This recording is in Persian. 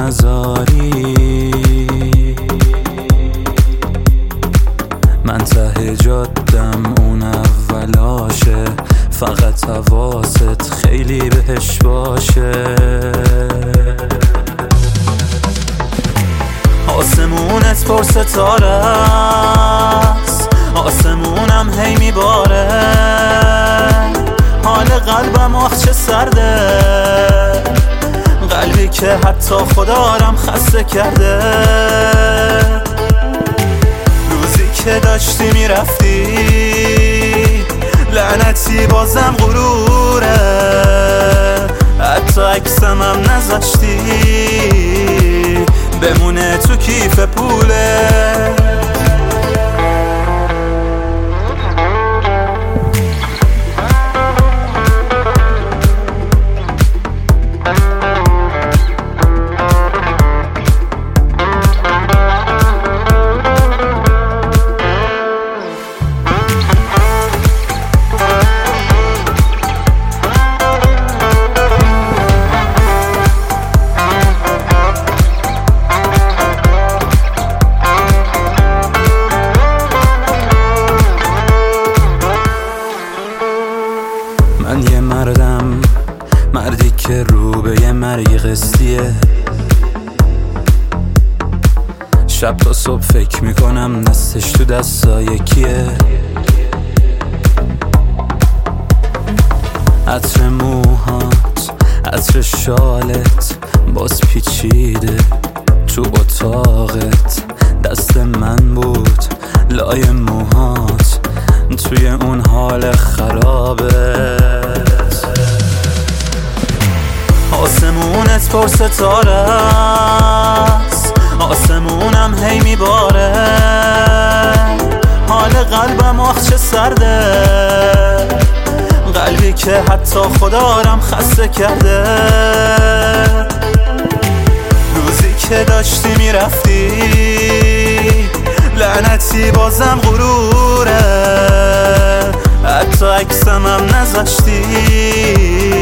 نذاری، من ته جادم اون اولاشه، فقط حواست خیلی بهش باشه. آسمونت پر ستاره است، آسمونم هی میباره، حال قلبم آخ چه سرده، قلبی که حتی خدارم خسته کرده. روزی که داشتی میرفتی لعنتی بازم غروره، حتی عکسم هم نذاشتی بمونه تو کیف پوله. من یه مردم، مردی که رو به یه مرگ قسطیه، شب تا صبح فکر میکنم دستش تو دستای کیه. عطر موهات، عطر شالت باز پیچیده تو اتاقت، دست من بود لای موهات توی اون حال خرابت. آسمونت پر ستاره است، آسمونم هی میباره، حال قلبم آخ چه سرده، قلبی که حتی خدارم خسته کرده. روزی که داشتی میرفتی لعنتی بازم غروره، حتی عکسم هم نذاشتی